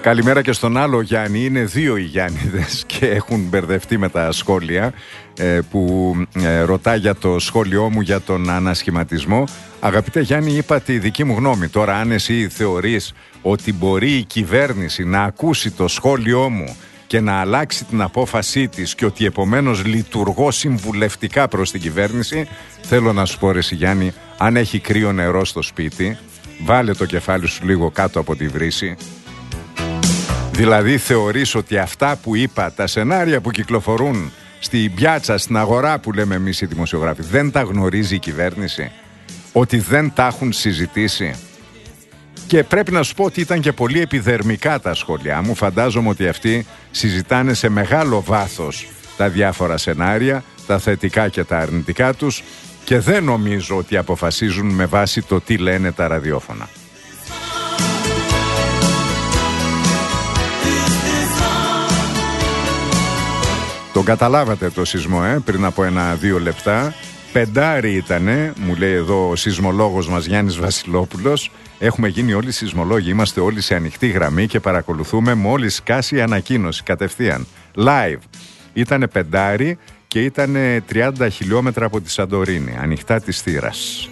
Καλημέρα και στον άλλο Γιάννη. Είναι δύο οι Γιάννηδες και έχουν μπερδευτεί με τα σχόλια που ρωτά για το σχόλιο μου για τον ανασχηματισμό. Αγαπητέ Γιάννη, είπα τη δική μου γνώμη. Τώρα αν εσύ θεωρείς ότι μπορεί η κυβέρνηση να ακούσει το σχόλιο μου και να αλλάξει την απόφασή της και ότι επομένως λειτουργώ συμβουλευτικά προς την κυβέρνηση, θέλω να σου πω ρε Γιάννη, αν έχει κρύο νερό στο σπίτι, βάλε το κεφάλι σου λίγο κάτω από τη βρύση. Δηλαδή θεωρείς ότι αυτά που είπα, τα σενάρια που κυκλοφορούν στην πιάτσα, στην αγορά που λέμε εμείς οι δημοσιογράφοι, δεν τα γνωρίζει η κυβέρνηση? Ότι δεν τα έχουν συζητήσει? Και πρέπει να σου πω ότι ήταν και πολύ επιδερμικά τα σχόλιά μου. Φαντάζομαι ότι αυτοί συζητάνε σε μεγάλο βάθος τα διάφορα σενάρια, τα θετικά και τα αρνητικά τους, και δεν νομίζω ότι αποφασίζουν με βάση το τι λένε τα ραδιόφωνα. Τον καταλάβατε το σεισμό πριν από 1-2 λεπτά. 5 ήτανε, μου λέει εδώ ο σεισμολόγος μας Γιάννης Βασιλόπουλος. Έχουμε γίνει όλοι σεισμολόγοι, είμαστε όλοι σε ανοιχτή γραμμή και παρακολουθούμε μόλις σκάσει η ανακοίνωση κατευθείαν. Live. Ήτανε 5 και ήτανε 30 χιλιόμετρα από τη Σαντορίνη, ανοιχτά της θύρας.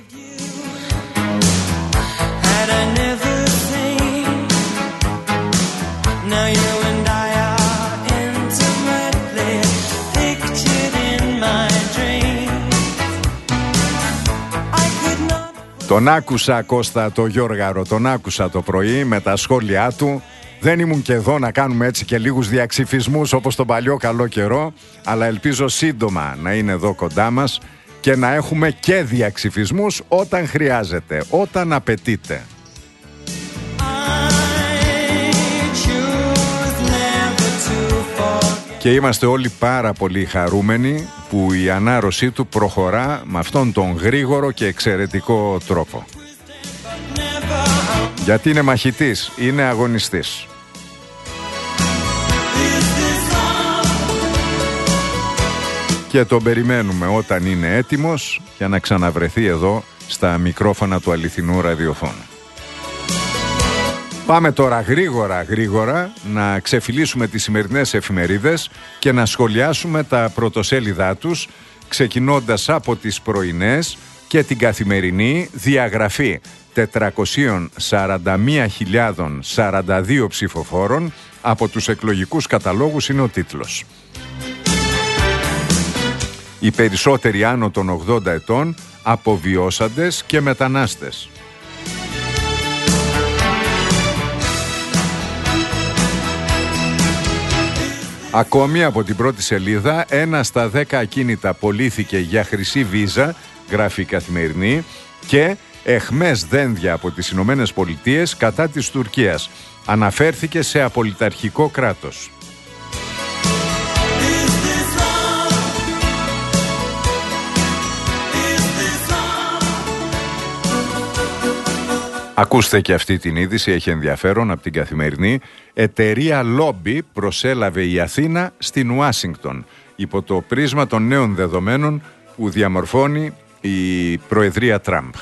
Τον άκουσα Κώστα το Γιώργαρο, τον άκουσα το πρωί με τα σχόλιά του. Δεν ήμουν και εδώ να κάνουμε έτσι και λίγους διαξυφισμούς όπως τον παλιό καλό καιρό, αλλά ελπίζω σύντομα να είναι εδώ κοντά μας και να έχουμε και διαξυφισμούς όταν χρειάζεται, όταν απαιτείται. Και είμαστε όλοι πάρα πολύ χαρούμενοι που η ανάρρωσή του προχωρά με αυτόν τον γρήγορο και εξαιρετικό τρόπο. Γιατί είναι μαχητής, είναι αγωνιστής. Και τον περιμένουμε όταν είναι έτοιμος για να ξαναβρεθεί εδώ στα μικρόφωνα του αληθινού ραδιοφώνου. Πάμε τώρα γρήγορα να ξεφυλίσουμε τις σημερινές εφημερίδες και να σχολιάσουμε τα πρωτοσέλιδά τους, ξεκινώντας από τις πρωινές και την καθημερινή. Διαγραφή 441.042 ψηφοφόρων από τους εκλογικούς καταλόγους είναι ο τίτλος. Οι περισσότεροι άνω των 80 ετών, αποβιώσαντες και μετανάστες. Ακόμη από την πρώτη σελίδα, 1 στα 10 ακίνητα πωλήθηκε για χρυσή βίζα, γράφει η Καθημερινή, και εχμές δένδια από τις Ηνωμένες Πολιτείες κατά της Τουρκίας. Αναφέρθηκε σε απολυταρχικό κράτος. Ακούστε και αυτή την είδηση, έχει ενδιαφέρον, από την Καθημερινή. Εταιρεία Λόμπι προσέλαβε η Αθήνα στην Ουάσιγκτον υπό το πρίσμα των νέων δεδομένων που διαμορφώνει η Προεδρία Τραμπ.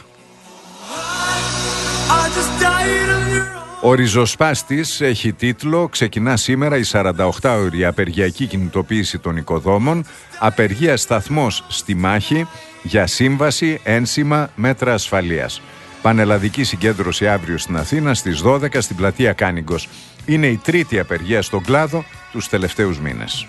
Ο ριζοσπάστης έχει τίτλο «Ξεκινά σήμερα η 48ωρη απεργιακή κινητοποίηση των οικοδόμων. Απεργία σταθμός στη μάχη για σύμβαση, ένσημα, μέτρα ασφαλείας». Πανελλαδική συγκέντρωση αύριο στην Αθήνα στις 12 στην πλατεία Κάνιγκος. Είναι η τρίτη απεργία στον κλάδο τους τελευταίους μήνες.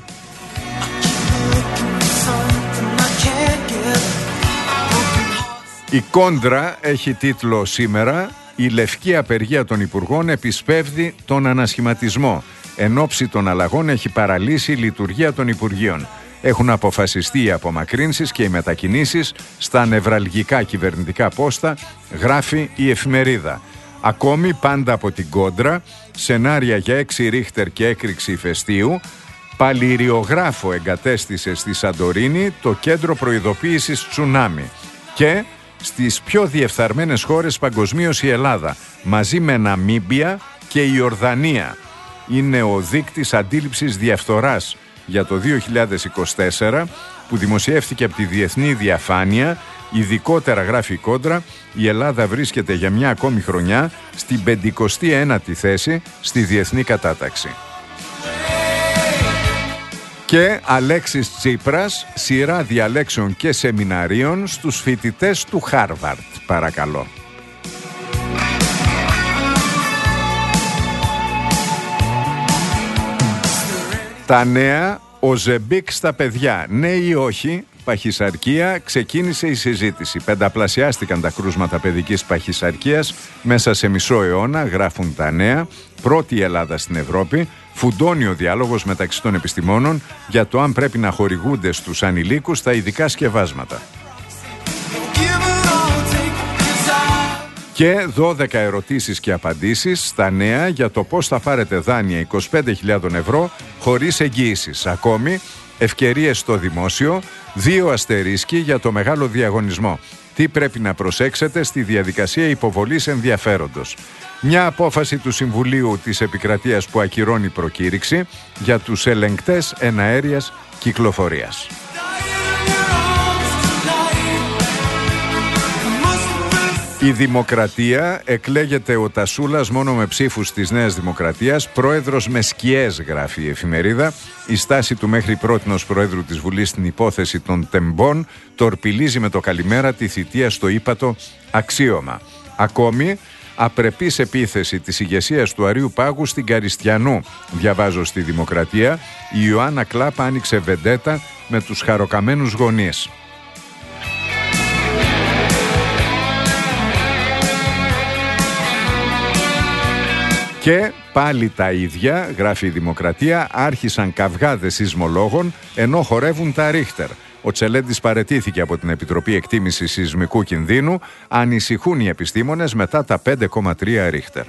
Η Κόντρα έχει τίτλο σήμερα «Η λευκή απεργία των υπουργών επισπεύδει τον ανασχηματισμό. Εν ώψη των αλλαγών έχει παραλύσει η λειτουργία των υπουργείων. Έχουν αποφασιστεί οι απομακρύνσεις και οι μετακινήσεις στα νευραλγικά κυβερνητικά πόστα», γράφει η εφημερίδα. Ακόμη, πάντα από την Κόντρα, σενάρια για 6 ρίχτερ και έκρηξη ηφαιστείου. Παλιριογράφο εγκατέστησε στη Σαντορίνη το κέντρο προειδοποίησης τσουνάμι. Και στις πιο διεφθαρμένες χώρες παγκοσμίως η Ελλάδα, μαζί με Ναμίμπια και η Ιορδανία. Είναι ο δείκτης αντίληψης διαφθοράς για το 2024 που δημοσιεύτηκε από τη Διεθνή Διαφάνεια. Ειδικότερα, γράφει η Κόντρα, η Ελλάδα βρίσκεται για μια ακόμη χρονιά στην 59η θέση στη διεθνή κατάταξη. Και Αλέξης Τσίπρας, σειρά διαλέξεων και σεμιναρίων στους φοιτητές του Χάρβαρτ, παρακαλώ. Τα νέα, ο Ζεμπίκ στα παιδιά, ναι ή όχι, παχυσαρκία, ξεκίνησε η συζήτηση. Πενταπλασιάστηκαν τα κρούσματα παιδικής παχυσαρκίας μέσα σε μισό αιώνα, γράφουν τα νέα. Πρώτη η Ελλάδα στην Ευρώπη. Φουντώνει ο διάλογος μεταξύ των επιστημόνων για το αν πρέπει να χορηγούνται στους ανηλίκους τα ειδικά σκευάσματα. Και 12 ερωτήσεις και απαντήσεις στα νέα για το πώς θα πάρετε δάνεια 25.000 ευρώ χωρίς εγγύησεις. Ακόμη, ευκαιρίες στο δημόσιο, 2 αστερίσκοι για το μεγάλο διαγωνισμό. Τι πρέπει να προσέξετε στη διαδικασία υποβολής ενδιαφέροντος. Μια απόφαση του Συμβουλίου της Επικρατείας που ακυρώνει προκήρυξη για τους ελεγκτές εναέριας κυκλοφορίας. Η Δημοκρατία, εκλέγεται ο Τασούλας μόνο με ψήφους της Νέας Δημοκρατίας, πρόεδρος με σκιές, γράφει η εφημερίδα. Η στάση του μέχρι πρότινος Προέδρου της Βουλής στην υπόθεση των τεμπών τορπιλίζει με το καλημέρα τη θητεία στο ύπατο αξίωμα. Ακόμη, απρεπής επίθεση της ηγεσίας του Αρείου Πάγου στην Καριστιανού, διαβάζω στη Δημοκρατία. Η Ιωάννα Κλάπα άνοιξε βεντέτα με τους χαροκαμένους γονείς. Και πάλι τα ίδια, γράφει η Δημοκρατία, άρχισαν καυγάδες σεισμολόγων ενώ χορεύουν τα Ρίχτερ. Ο Τσελέντης παραιτήθηκε από την Επιτροπή Εκτίμησης Σεισμικού Κινδύνου. Ανησυχούν οι επιστήμονες μετά τα 5,3 Ρίχτερ.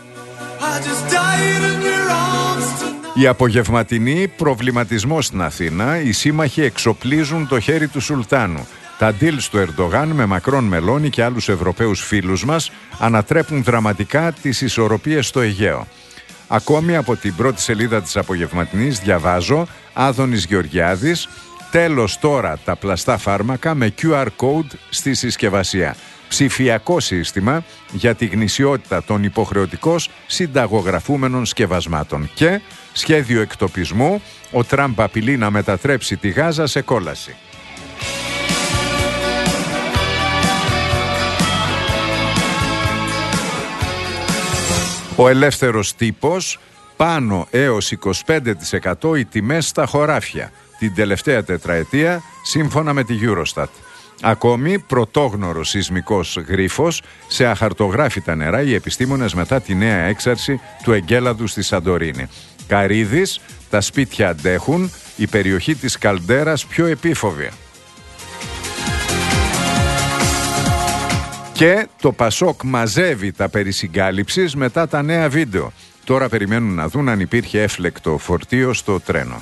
Η απογευματινή, προβληματισμό στην Αθήνα. Οι σύμμαχοι εξοπλίζουν το χέρι του Σουλτάνου. Τα deals του Ερντογάν με Μακρόν, Μελώνη και άλλους Ευρωπαίους φίλους μας ανατρέπουν δραματικά τις ισορροπίες στο Αιγαίο. Ακόμη από την πρώτη σελίδα της απογευματινής διαβάζω, Άδωνης Γεωργιάδης, τέλος τώρα τα πλαστά φάρμακα με QR code στη συσκευασία. Ψηφιακό σύστημα για τη γνησιότητα των υποχρεωτικώς συνταγογραφούμενων σκευασμάτων. Και σχέδιο εκτοπισμού, ο Τραμπ απειλεί να μετατρέψει τη Γάζα σε κόλαση. Ο ελεύθερος τύπος, πάνω έως 25% οι τιμές στα χωράφια την τελευταία τετραετία, σύμφωνα με τη Eurostat. Ακόμη, πρωτόγνωρος σεισμικός γρίφος σε αχαρτογράφητα νερά οι επιστήμονες μετά τη νέα έξαρση του εγκέλαδου στη Σαντορίνη. Καρύδης, τα σπίτια αντέχουν, η περιοχή της Καλντέρας πιο επίφοβη. Και το Πασόκ μαζεύει τα περί συγκάλυψης μετά τα νέα βίντεο. Τώρα περιμένουν να δουν αν υπήρχε έφλεκτο φορτίο στο τρένο.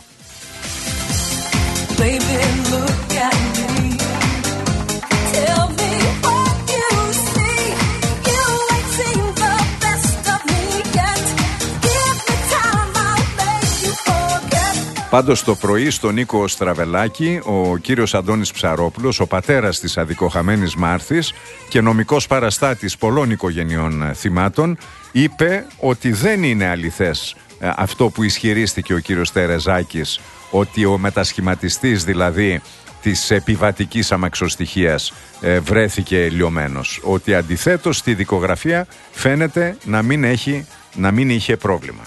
Πάντως το πρωί στον Νίκο Στραβελάκη, ο κύριος Αντώνης Ψαρόπουλος, ο πατέρας της αδικοχαμένης Μάρθης και νομικός παραστάτης πολλών οικογενειών θυμάτων, είπε ότι δεν είναι αληθές αυτό που ισχυρίστηκε ο κύριος Τερεζάκης, ότι ο μετασχηματιστής δηλαδή της επιβατικής αμαξοστοιχείας βρέθηκε λιωμένος. Ότι αντιθέτως στη δικογραφία φαίνεται να μην είχε πρόβλημα.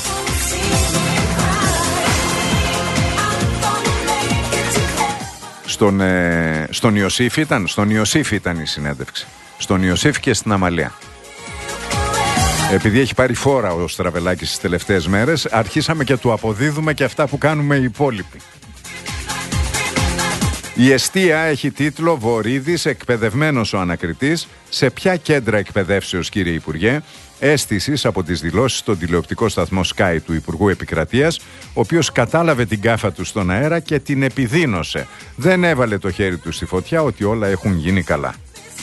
Στον Ιωσήφ ήταν η συνέντευξη. Στον Ιωσήφ και στην Αμαλία. Επειδή έχει πάρει φόρα ο Στραβελάκης στις τελευταίες μέρες, αρχίσαμε και του αποδίδουμε και αυτά που κάνουμε οι υπόλοιποι. Η εστία έχει τίτλο «Βορίδης, εκπαιδευμένος ο ανακριτής». Σε ποια κέντρα εκπαιδεύσεως, κύριε Υπουργέ? Αίσθησης από τις δηλώσεις στον τηλεοπτικό σταθμό Sky του Υπουργού Επικρατείας, ο οποίος κατάλαβε την κάφα του στον αέρα και την επιδίνωσε. Δεν έβαλε το χέρι του στη φωτιά ότι όλα έχουν γίνει καλά.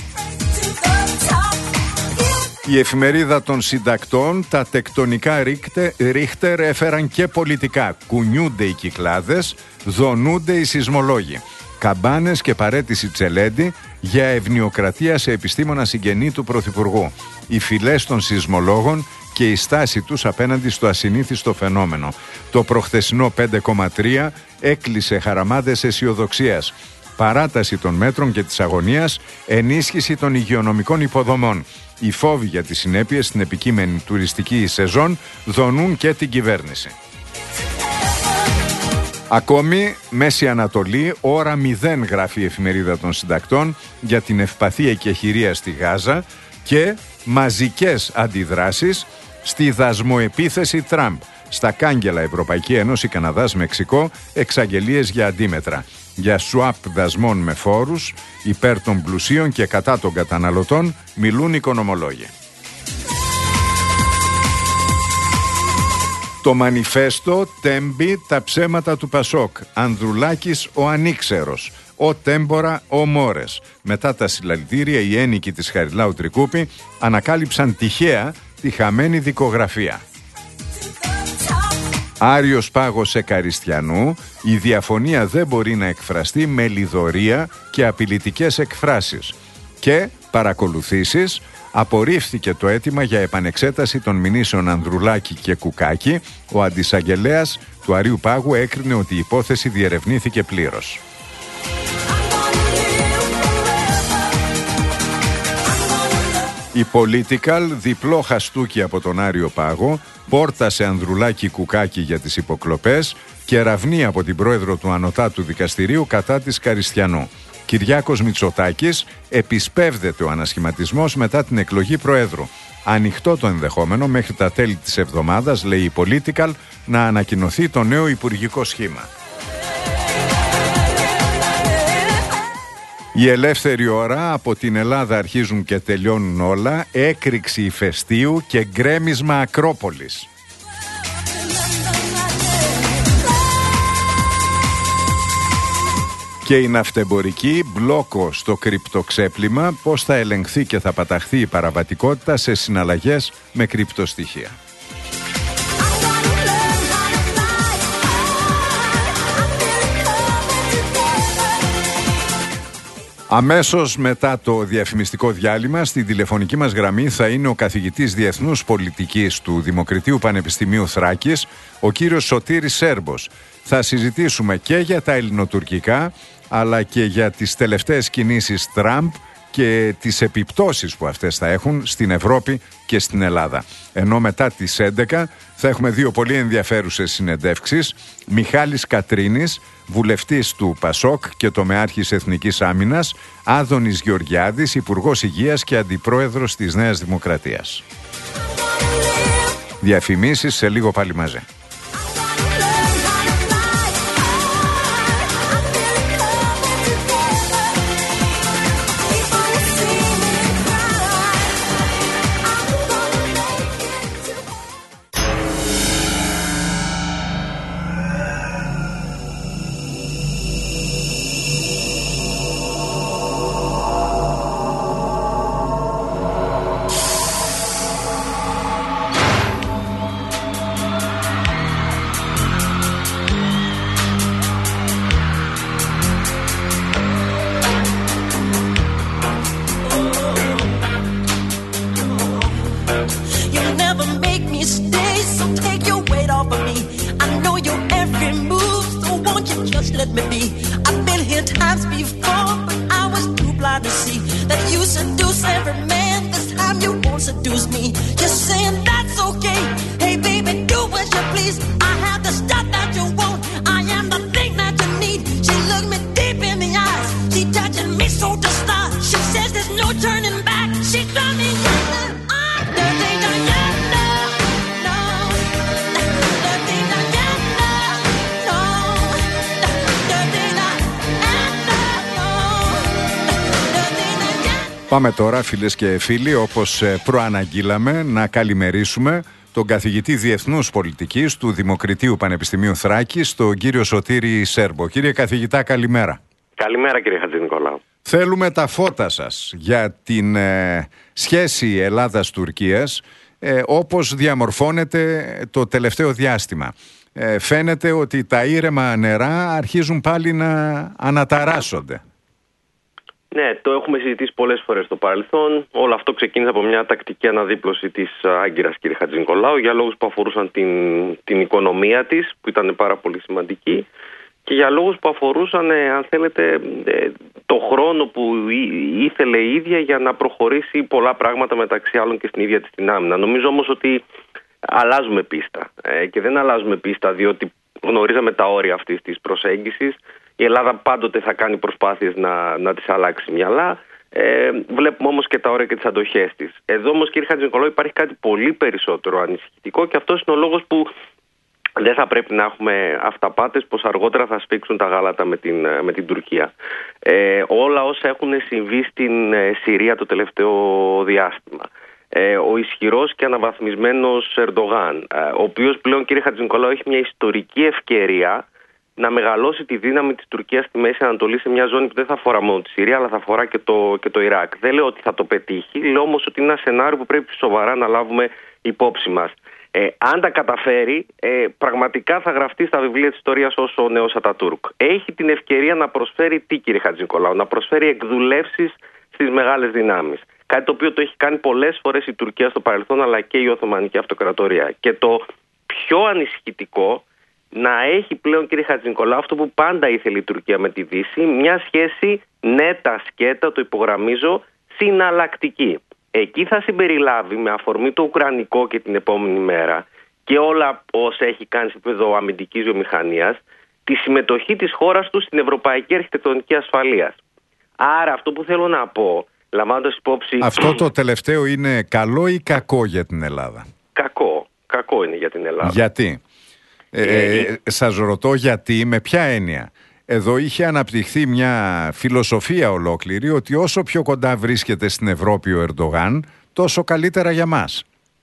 Η εφημερίδα των συντακτών, τα τεκτονικά Ρίχτερ έφεραν και πολιτικά. Κουνιούνται οι κυκλάδες, δονούνται οι σεισμολόγοι. καμπάνες και παραίτηση Τσελέντη για ευνοιοκρατία σε επιστήμονα συγγενή του Πρωθυπουργού. Οι φυλές των σεισμολόγων και η στάση τους απέναντι στο ασυνήθιστο φαινόμενο. Το προχθεσινό 5,3 έκλεισε χαραμάδες αισιοδοξίας. Παράταση των μέτρων και της αγωνίας, ενίσχυση των υγειονομικών υποδομών. Οι φόβοι για τις συνέπειες στην επικείμενη τουριστική σεζόν δονούν και την κυβέρνηση. Ακόμη, Μέση Ανατολή, ώρα 0 γράφει η εφημερίδα των συντακτών για την ευπαθή εκεχηρία στη Γάζα και μαζικές αντιδράσεις στη δασμοεπίθεση Τραμπ. Στα κάγκελα Ευρωπαϊκή Ένωση, Καναδάς, Μεξικό, εξαγγελίες για αντίμετρα. Για swap δασμών με φόρους, υπέρ των πλουσίων και κατά των καταναλωτών, μιλούν οικονομολόγοι. Το μανιφέστο τέμπει τα ψέματα του Πασόκ. Ανδρουλάκης ο ανήξερος. Ο Τέμπορα ο Μόρες. Μετά τα συλλαλητήρια, οι ένοικοι της Χαριλάου Τρικούπη ανακάλυψαν τυχαία τη χαμένη δικογραφία. Άριος πάγος Εκαριστιανού, η διαφωνία δεν μπορεί να εκφραστεί με λιδωρία και απειλητικές εκφράσεις. Και παρακολουθήσεις, απορρίφθηκε το αίτημα για επανεξέταση των μηνύσεων Ανδρουλάκη και Κουκάκη. Ο αντισαγγελέας του Αρείου Πάγου έκρινε ότι η υπόθεση διερευνήθηκε πλήρως. Η Political, διπλό χαστούκι από τον Άριο Πάγο, πόρτασε Ανδρουλάκη Κουκάκη για τις υποκλοπές και ραβνεί από την πρόεδρο του Ανωτάτου Δικαστηρίου κατά της Καριστιανού. Κυριάκος Μητσοτάκης, επισπεύδεται ο ανασχηματισμός μετά την εκλογή προέδρου. Ανοιχτό το ενδεχόμενο μέχρι τα τέλη της εβδομάδας, λέει η Political, να ανακοινωθεί το νέο υπουργικό σχήμα. Η ελεύθερη ώρα, από την Ελλάδα αρχίζουν και τελειώνουν όλα, έκρηξη ηφαιστείου και γκρέμισμα Ακρόπολης. Και η ναυτεμπορική, μπλόκο στο κρυπτοξέπλυμα, πώς θα ελεγχθεί και θα παταχθεί η παραβατικότητα σε συναλλαγές με κρυπτοστοιχεία. Αμέσως μετά το διαφημιστικό διάλειμμα, στην τηλεφωνική μας γραμμή θα είναι ο καθηγητής Διεθνούς Πολιτικής του Δημοκρατίου Πανεπιστημίου Θράκης, ο κύριος Σωτήρης Σέρμπος. Θα συζητήσουμε και για τα ελληνοτουρκικά, αλλά και για τις τελευταίες κινήσεις Τραμπ και τις επιπτώσεις που αυτές θα έχουν στην Ευρώπη και στην Ελλάδα. Ενώ μετά τις 11 θα έχουμε δύο πολύ ενδιαφέρουσες συνεντεύξεις. Μιχάλης Κατρίνης, βουλευτής του Πασόκ και τομεάρχης Εθνικής Άμυνας, Άδωνης Γεωργιάδης, Υπουργός Υγείας και Αντιπρόεδρος της Νέας Δημοκρατίας. Διαφημίσεις σε λίγο πάλι μαζί. Πάμε τώρα, φίλες και φίλοι, όπως προαναγγείλαμε, να καλημερίσουμε τον καθηγητή Διεθνούς Πολιτικής του Δημοκρατίου Πανεπιστημίου Θράκης, τον κύριο Σωτήρη Σέρμπο. Κύριε καθηγητά, καλημέρα. Καλημέρα, κύριε Χατζηνικολάου. Θέλουμε τα φώτα σας για την σχέση Ελλάδας-Τουρκίας, όπως διαμορφώνεται το τελευταίο διάστημα. φαίνεται ότι τα ήρεμα νερά αρχίζουν πάλι να αναταράσσονται. Ναι, το έχουμε συζητήσει πολλές φορές στο παρελθόν. Όλο αυτό ξεκίνησε από μια τακτική αναδίπλωση της Άγκυρας, κύριε Χατζηνικολάου, για λόγους που αφορούσαν την οικονομία της, που ήταν πάρα πολύ σημαντική, και για λόγους που αφορούσαν, αν θέλετε, το χρόνο που ήθελε η ίδια για να προχωρήσει πολλά πράγματα, μεταξύ άλλων και στην ίδια της την άμυνα. Νομίζω όμως ότι αλλάζουμε πίστα, και δεν αλλάζουμε πίστα διότι γνωρίζαμε τα όρια αυτής της προσέγγισης. Η Ελλάδα πάντοτε θα κάνει προσπάθειες να της αλλάξει μυαλά. Βλέπουμε όμως και τα όρια και τις αντοχές της. Εδώ όμως, κύριε Χατζηνικολάου, υπάρχει κάτι πολύ περισσότερο ανησυχητικό, και αυτός είναι ο λόγος που δεν θα πρέπει να έχουμε αυταπάτες πως αργότερα θα σφίξουν τα γάλατα με την Τουρκία. Όλα όσα έχουν συμβεί στην Συρία το τελευταίο διάστημα. Ο ισχυρός και αναβαθμισμένος Ερντογάν, ο οποίος πλέον, κύριε Χατζηνικολάου, έχει μια ιστορική ευκαιρία να μεγαλώσει τη δύναμη της Τουρκίας στη Μέση Ανατολή, σε μια ζώνη που δεν θα αφορά μόνο τη Συρία, αλλά θα αφορά και το Ιράκ. Δεν λέω ότι θα το πετύχει, λέω όμως ότι είναι ένα σενάριο που πρέπει σοβαρά να λάβουμε υπόψη μας. Αν τα καταφέρει, πραγματικά θα γραφτεί στα βιβλία της ιστορίας ως ο νέος Ατατούρκ. Έχει την ευκαιρία να προσφέρει τι, κύριε Χατζηνικολάου? Να προσφέρει εκδουλεύσεις στις μεγάλες δυνάμεις. Κάτι το οποίο το έχει κάνει πολλές φορές η Τουρκία στο παρελθόν, αλλά και η Οθωμανική Αυτοκρατορία. Και το πιο ανησυχητικό, να έχει πλέον, κύριε Χατζηνικολάου, αυτό που πάντα ήθελε η Τουρκία με τη Δύση, μια σχέση νέτα σκέτα, το υπογραμμίζω, συναλλακτική. Εκεί θα συμπεριλάβει, με αφορμή το Ουκρανικό και την επόμενη μέρα, και όλα όσα έχει κάνει σε επίπεδο αμυντικής βιομηχανίας, τη συμμετοχή της χώρας του στην ευρωπαϊκή αρχιτεκτονική ασφαλείας. Άρα αυτό που θέλω να πω, λαμβάνοντας υπόψη... Αυτό το τελευταίο είναι καλό ή κακό για την Ελλάδα? Κακό είναι για την Ελλάδα. Γιατί? Σας ρωτώ γιατί, με ποια έννοια? Εδώ είχε αναπτυχθεί μια φιλοσοφία ολόκληρη ότι όσο πιο κοντά βρίσκεται στην Ευρώπη ο Ερντογάν, τόσο καλύτερα για μας.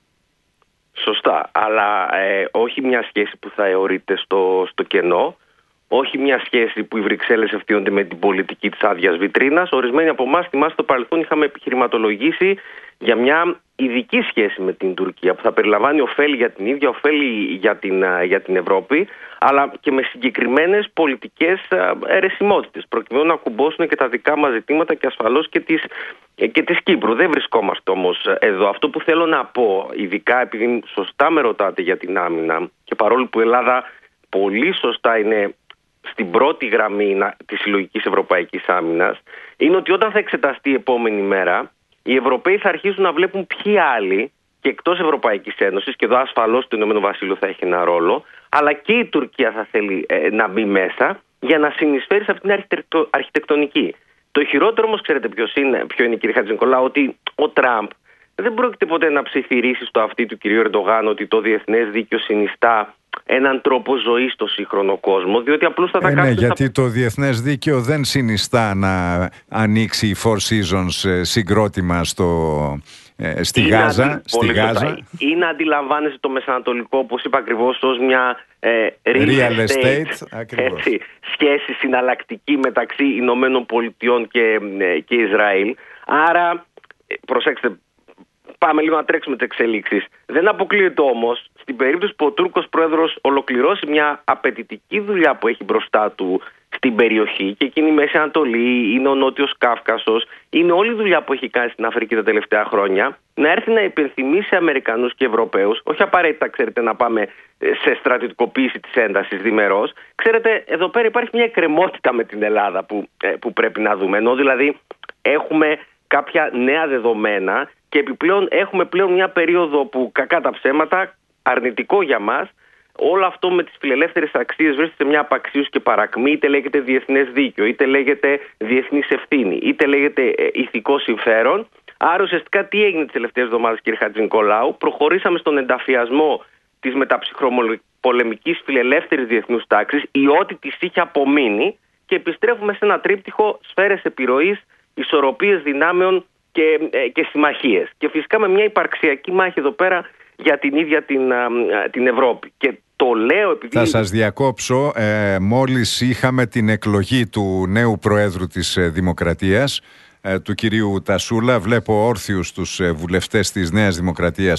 Σωστά, αλλά όχι μια σχέση που θα αιωρείται στο κενό, όχι μια σχέση που οι Βρυξέλλες ευθύνονται με την πολιτική της άδειας βιτρίνας. Ορισμένοι από εμάς, θυμάστε, στο παρελθόν είχαμε επιχειρηματολογήσει για μια ειδική σχέση με την Τουρκία που θα περιλαμβάνει ωφέλη για την ίδια, ωφέλη για την Ευρώπη, αλλά και με συγκεκριμένες πολιτικές αιρεσιμότητες, προκειμένου να ακουμπώσουν και τα δικά μας ζητήματα και ασφαλώς και της Κύπρου. Δεν βρισκόμαστε όμως εδώ. Αυτό που θέλω να πω, ειδικά επειδή σωστά με ρωτάτε για την άμυνα, και παρόλο που η Ελλάδα πολύ σωστά είναι στην πρώτη γραμμή της συλλογικής ευρωπαϊκής άμυνας, είναι ότι όταν θα εξεταστεί η επόμενη μέρα, οι Ευρωπαίοι θα αρχίσουν να βλέπουν ποιοι άλλοι και εκτός Ευρωπαϊκής Ένωσης, και εδώ ασφαλώς το Ηνωμένο Βασίλειο θα έχει ένα ρόλο, αλλά και η Τουρκία θα θέλει να μπει μέσα για να συνεισφέρει σε αυτήν την αρχιτεκτονική. Το χειρότερο όμως, ξέρετε ποιο είναι, κύριε Χατζηνικολάου? Ότι ο Τραμπ δεν πρόκειται ποτέ να ψιθυρίσει στο αυτί του κυρίου Ερντογάν ότι το διεθνές δίκαιο συνιστά έναν τρόπο ζωής στο σύγχρονο κόσμο, διότι απλούστατα ναι, γιατί το διεθνές δίκαιο δεν συνιστά να ανοίξει η Four Seasons συγκρότημα στη Γάζα. Ή να αντιλαμβάνεσαι το Μεσανατολικό, όπως είπα ακριβώς, ως μια real estate σχέση συναλλακτική μεταξύ Ηνωμένων Πολιτειών και Ισραήλ. Άρα, προσέξτε, πάμε λίγο να τρέξουμε τις εξελίξεις. Δεν αποκλείεται όμως, στην περίπτωση που ο Τούρκος πρόεδρος ολοκληρώσει μια απαιτητική δουλειά που έχει μπροστά του στην περιοχή, και εκείνη η Μέση Ανατολή, είναι ο Νότιος Κάφκασος, είναι όλη η δουλειά που έχει κάνει στην Αφρική τα τελευταία χρόνια, να έρθει να υπενθυμίσει σε Αμερικανούς και Ευρωπαίους, όχι απαραίτητα, ξέρετε, να πάμε σε στρατιωτικοποίηση της έντασης διμερώς. Ξέρετε, εδώ πέρα υπάρχει μια εκκρεμότητα με την Ελλάδα που πρέπει να δούμε, ενώ δηλαδή έχουμε κάποια νέα δεδομένα. Και επιπλέον έχουμε πλέον μια περίοδο που, κακά τα ψέματα, αρνητικό για μας, όλο αυτό με τις φιλελεύθερες αξίες βρίσκεται σε μια απαξίωση και παρακμή, είτε λέγεται διεθνές δίκαιο, είτε λέγεται διεθνής ευθύνη, είτε λέγεται ηθικό συμφέρον. Άρα ουσιαστικά τι έγινε τις τελευταίες εβδομάδες, κύριε Χατζηνικολάου? Προχωρήσαμε στον ενταφιασμό της μεταψυχροπολεμικής φιλελεύθερης διεθνούς τάξης, ή ό,τι της είχε απομείνει, και επιστρέφουμε σε ένα τρίπτυχο σφαίρες επιρροής, ισορροπίες δυνάμεων και συμμαχίες. Και φυσικά με μια υπαρξιακή μάχη εδώ πέρα για την ίδια την Ευρώπη. Και το λέω επειδή... Θα σας διακόψω. Μόλις είχαμε την εκλογή του νέου Προέδρου της Δημοκρατίας, του κυρίου Τασούλα. Βλέπω όρθιους τους βουλευτές της Νέας Δημοκρατίας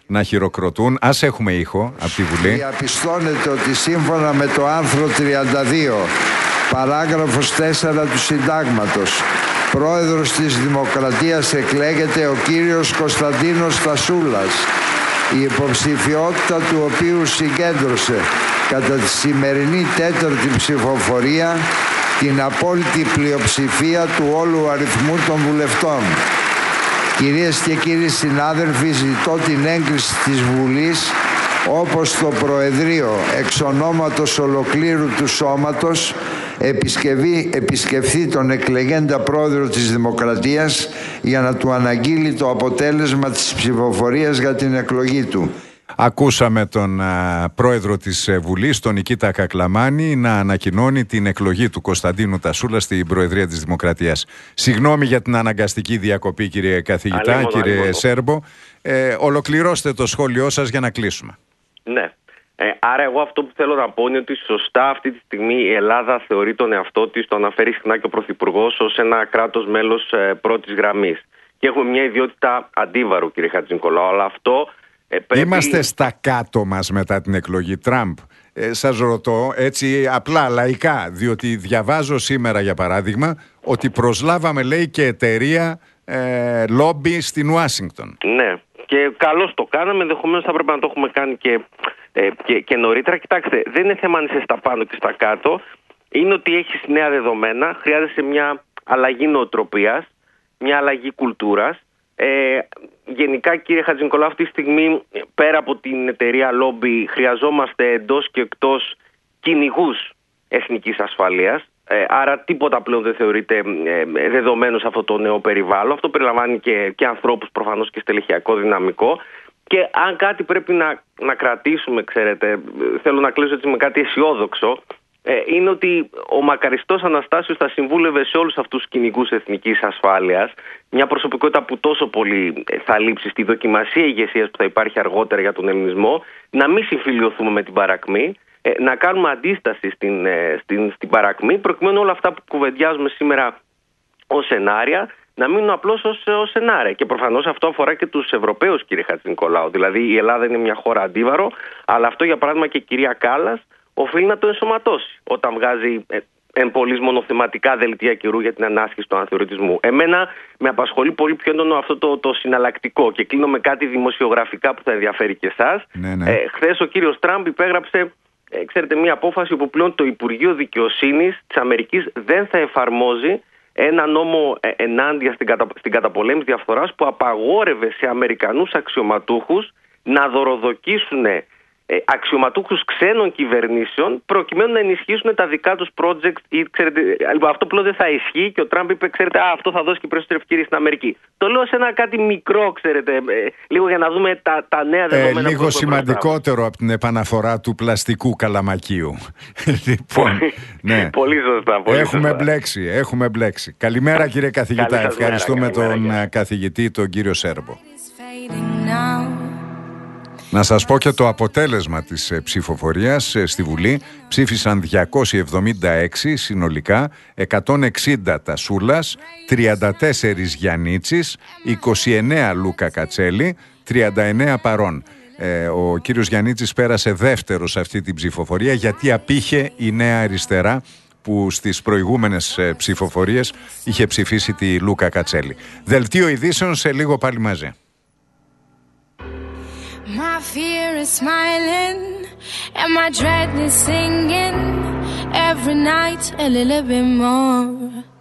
να χειροκροτούν. Ας έχουμε ήχο από τη Βουλή. Διαπιστώνεται ότι σύμφωνα με το άρθρο 32, παράγραφος 4 του Συντάγματος, πρόεδρος της Δημοκρατίας εκλέγεται ο κύριος Κωνσταντίνος Στασούλας, η υποψηφιότητα του οποίου συγκέντρωσε κατά τη σημερινή τέταρτη ψηφοφορία την απόλυτη πλειοψηφία του όλου αριθμού των βουλευτών. Κυρίες και κύριοι συνάδελφοι, ζητώ την έγκριση της Βουλής όπως το Προεδρείο εξ ονόματος ολοκλήρου του σώματος επισκεφθεί τον εκλεγέντα πρόεδρο της Δημοκρατίας για να του αναγγείλει το αποτέλεσμα της ψηφοφορίας για την εκλογή του. Ακούσαμε τον πρόεδρο της Βουλής, τον Νικήτα Κακλαμάνη, να ανακοινώνει την εκλογή του Κωνσταντίνου Τασούλα στην Προεδρία της Δημοκρατίας. Συγγνώμη για την αναγκαστική διακοπή, κύριε καθηγητά, κύριε Σέρμπο. Ολοκληρώστε το σχόλιο σας για να κλείσουμε. Ναι. Άρα εγώ αυτό που θέλω να πω είναι ότι σωστά αυτή τη στιγμή η Ελλάδα θεωρεί τον εαυτό της, το αναφέρει συχνά και ο Πρωθυπουργός, ως ένα κράτος μέλος πρώτης γραμμής. Και έχουμε μια ιδιότητα αντίβαρου, κύριε Χατζηνικολάου, αλλά αυτό πρέπει... Είμαστε στα κάτω μας μετά την εκλογή Τραμπ. Σας ρωτώ έτσι απλά λαϊκά, διότι διαβάζω σήμερα για παράδειγμα ότι προσλάβαμε, λέει, και εταιρεία λόμπι στην Ουάσιγκτον. Ναι, και καλώς το κάναμε, ενδεχομένως θα πρέπει να το έχουμε κάνει και νωρίτερα. Κοιτάξτε, δεν είναι θέμα αν είσαι στα πάνω και στα κάτω, είναι ότι έχεις νέα δεδομένα, χρειάζεσαι μια αλλαγή νοοτροπίας, μια αλλαγή κουλτούρας. Γενικά, κύριε Χατζηνικολάου, αυτή τη στιγμή πέρα από την εταιρεία Lobby χρειαζόμαστε εντός και εκτός κυνηγούς εθνικής ασφαλείας. Άρα τίποτα πλέον δεν θεωρείται δεδομένο σε αυτό το νέο περιβάλλον. Αυτό περιλαμβάνει και ανθρώπους προφανώς και στελεχειακό δυναμικό. Και αν κάτι πρέπει να κρατήσουμε, ξέρετε, θέλω να κλείσω έτσι με κάτι αισιόδοξο, είναι ότι ο μακαριστός Αναστάσιος θα συμβούλευε σε όλους αυτούς τους κυνηγούς εθνικής ασφάλειας, μια προσωπικότητα που τόσο πολύ θα λείψει στη δοκιμασία ηγεσίας που θα υπάρχει αργότερα για τον ελληνισμό, να μην συμφιλιωθούμε με την παρακμή, να κάνουμε αντίσταση στην παρακμή, προκειμένου όλα αυτά που κουβεντιάζουμε σήμερα ως σενάρια να μείνουν απλώς ως σενάρια. Και προφανώς αυτό αφορά και τους Ευρωπαίους, κύριε Χατζηνικολάου. Δηλαδή η Ελλάδα είναι μια χώρα αντίβαρο, αλλά αυτό για παράδειγμα και η κυρία Κάλλας οφείλει να το ενσωματώσει όταν βγάζει εμπολής μονοθεματικά δελτία καιρού για την ανάσχεση του αναθεωρητισμού. Εμένα με απασχολεί πολύ πιο έντονο αυτό το συναλλακτικό και κλείνω με κάτι δημοσιογραφικά που θα ενδιαφέρει και εσάς. Ναι. Χθες ο κύριος Τραμπ υπέγραψε, ξέρετε, μια απόφαση όπου πλέον το Υπουργείο Δικαιοσύνης της Αμερικής δεν θα εφαρμόζει ένα νόμο ενάντια στην καταπολέμηση διαφθοράς που απαγόρευε σε Αμερικανούς αξιωματούχους να δωροδοκίσουν αξιωματούχους ξένων κυβερνήσεων προκειμένου να ενισχύσουν τα δικά τους projects ή, ξέρετε, αυτό πλέον δεν θα ισχύει και ο Τραμπ είπε, ξέρετε, αυτό θα δώσει και περισσότερη ευκαιρία στην Αμερική. Το λέω σε ένα κάτι μικρό, ξέρετε, λίγο για να δούμε τα νέα δεδομένα. Λίγο σημαντικότερο από την επαναφορά του πλαστικού καλαμακίου. Λοιπόν, ναι. Πολύ σωστά. Έχουμε μπλέξει. Καλημέρα, κύριε καθηγητά. Ευχαριστούμε τον καθηγητή, τον κύριο Σέρμπο. Να σας πω και το αποτέλεσμα της ψηφοφορίας στη Βουλή. Ψήφισαν 276 συνολικά, 160 Τασούλας, 34 Γιαννίτσης, 29 Λούκα Κατσέλη, 39 παρών. Ο κύριος Γιαννίτσης πέρασε δεύτερος σε αυτή την ψηφοφορία γιατί απήχε η Νέα Αριστερά που στις προηγούμενες ψηφοφορίες είχε ψηφίσει τη Λούκα Κατσέλη. Δελτίο ειδήσεων σε λίγο πάλι μαζί. My fear is smiling and my dread is singing every night a little bit more.